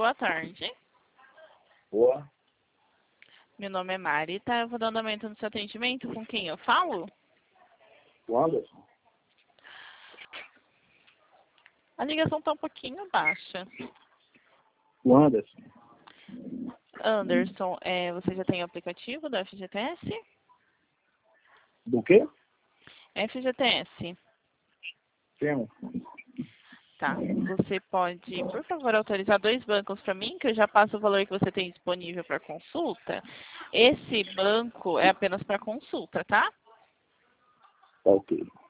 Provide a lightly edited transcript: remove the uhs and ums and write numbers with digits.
boa tarde. Boa. Meu nome é Mari, tá? Eu vou dar andamento no seu atendimento. Com quem eu falo? O Anderson. A ligação tá um pouquinho baixa. O Anderson. Anderson, você já tem o aplicativo da FGTS? Do quê? FGTS. Tem. Tá. Você pode, por favor, autorizar 2 bancos para mim, que eu já passo o valor que você tem disponível para consulta. Esse banco é apenas para consulta, tá? Tá ok.